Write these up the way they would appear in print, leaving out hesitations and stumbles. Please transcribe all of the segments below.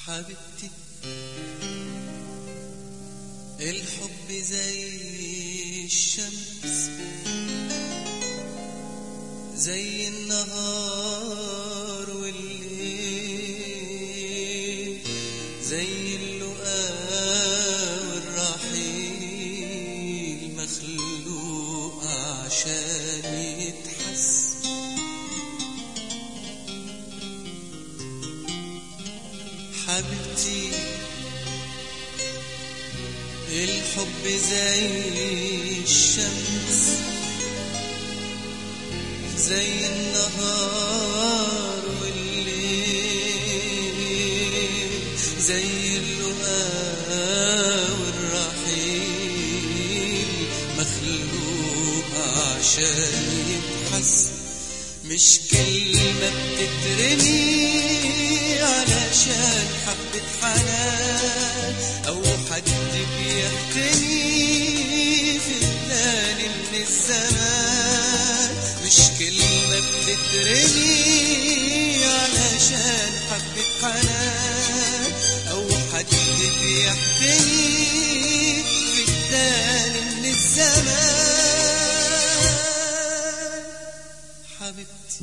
حبيبتي الحب زي الشمس، زي النهار والليل، زي اللقاء والرحيل، مخلوق عشان يتحس. حبيبتي الحب زي الشمس، زي النهار والليل، زي اللقاء والرحيل، مخلوق عشان يتحس. مش كلمة بتترمي علشان حبة حنان أو حد بيحتمي في الثاني من الزمان. مش كلمة بتترمي علشان حبة حنان أو حد بيحتمي في الثاني من الزمان. حبيبتي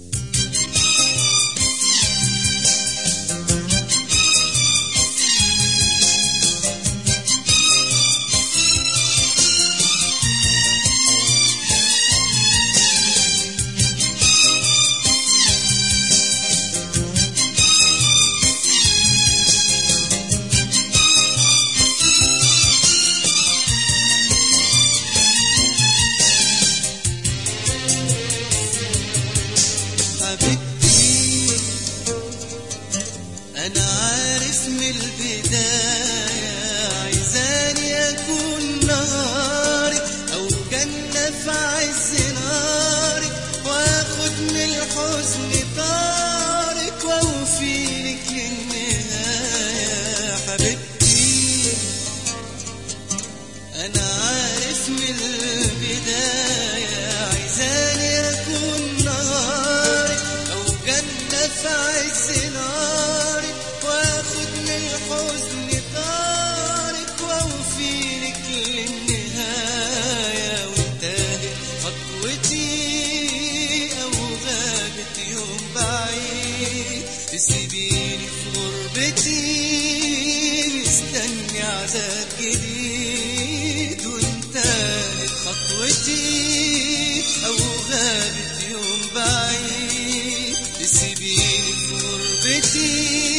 أنا عارف من البداية عايزاني أكون نهارك أو جنة في عز نارك، وآخد من الحزن طارك وأوفيلك للنهاية. حبيبتي أنا عارف من البداية عايزاني أكون نهارك أو جنة في عز نارك، واخد من الحزن طارق واوفيلك للنهاية. وانتهت خطوتي او غابت يوم بعيد، تسيبيني في غربتي مستني عذاب جديد. وانتهت خطوتي او غابت يوم بعيد، تسيبيني في غربتي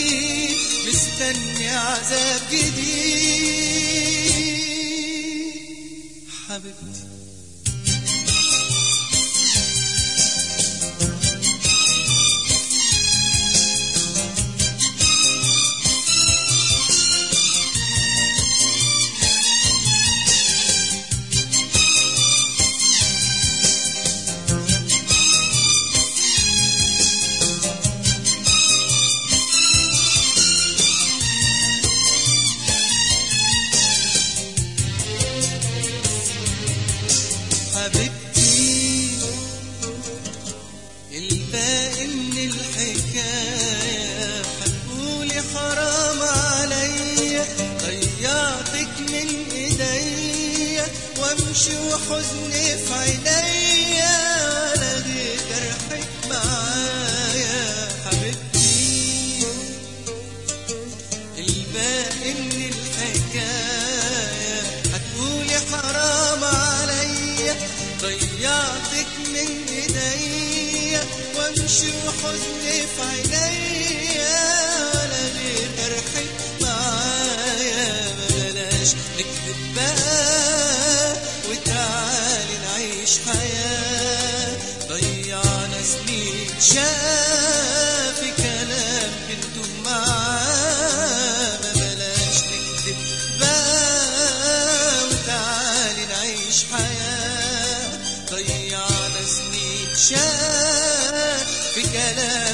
مستني عذاب جديد. حبيبتي حبيبتي الباقي من الحكاية هتقولي حرام عليا، ضيعتك من ايديا وامشي وحزني في عينيا ولا غير جرحك معايا. حبيبتي الباقي من الحكاية هتقولي حرام عليا، ضيعتك من ايديا وامشي وحزني في عينيا ولا غير جرحك معايا. بلاش نكذب بقى وتعالي نعيش حياة، ضيعنا سنين شقا في كلام بنتوه معاه. بلاش نكذب بقى وتعالي نعيش حياة، ضيعنا سنين شقا في كلام